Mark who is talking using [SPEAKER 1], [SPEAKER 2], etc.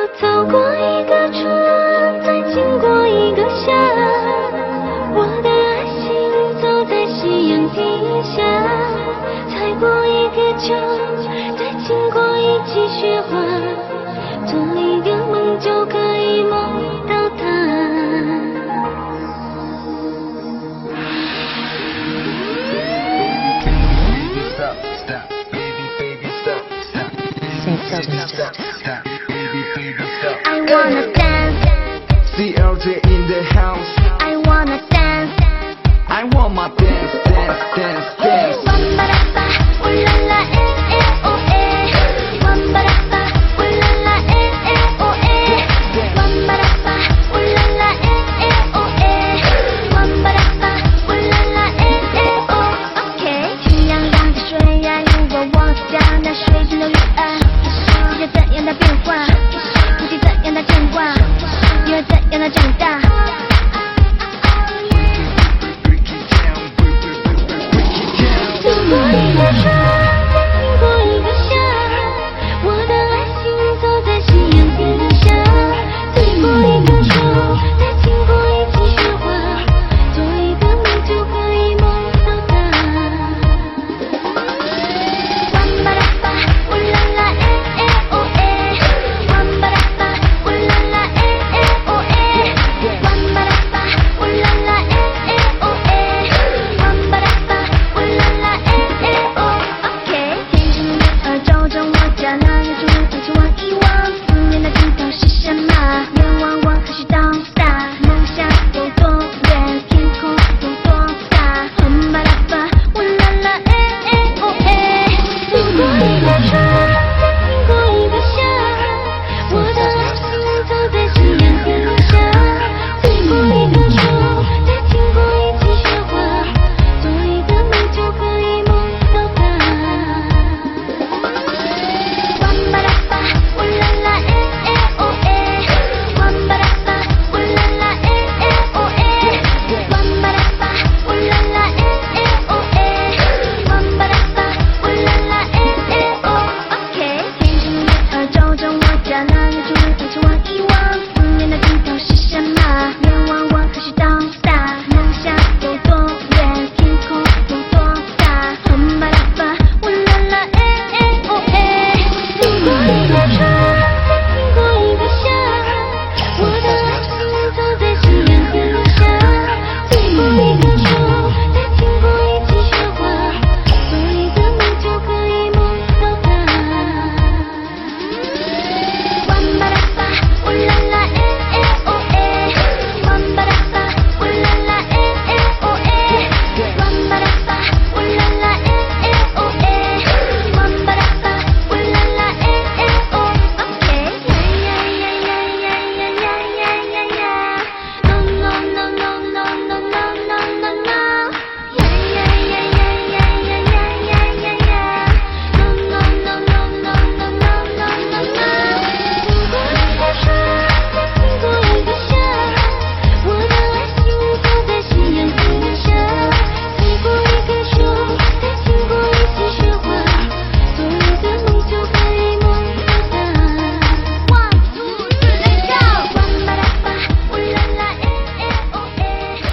[SPEAKER 1] 走过一个春，再经过一个夏，我的爱行走在夕阳底下，踩过一个秋，再经过一季雪花，做一个梦就可以梦到它。I wanna dance.
[SPEAKER 2] CLJ in the house.
[SPEAKER 1] I wanna dance.
[SPEAKER 2] I want my dance, dance, dance, dance.
[SPEAKER 1] Wambarapa, ooh la la, eh eh oh eh. Wambarapa, ooh la la, eh eh oh eh. Wambarapa, ooh la la, eh eh oh eh. Wambarapa, ooh la la, eh eh oh. OK， 清凉凉的水啊，如果往下，那水中的鱼啊，有怎样的变化？不计怎样的牵挂，又有怎样的长大？走过一个春，再经过一个夏，我的爱行走在夕阳底下，醉过一个秋，再经过一季雪花，做一个梦就可以梦到它。Wambarapa, ooh la la, eh eh oh eh. Wambarapa, ooh la la, eh eh oh eh. Wambarapa, ooh la la, eh eh oh eh. Wambarapa, ooh la la, eh eh oh. OK， 天上的月儿照着我家，那夜中放弃望一望，思念的尽头是什么？愿望我何时到达？梦想有多远？天空有多大？Wambarapa, ooh la la, eh eh oh eh. 走过一个春。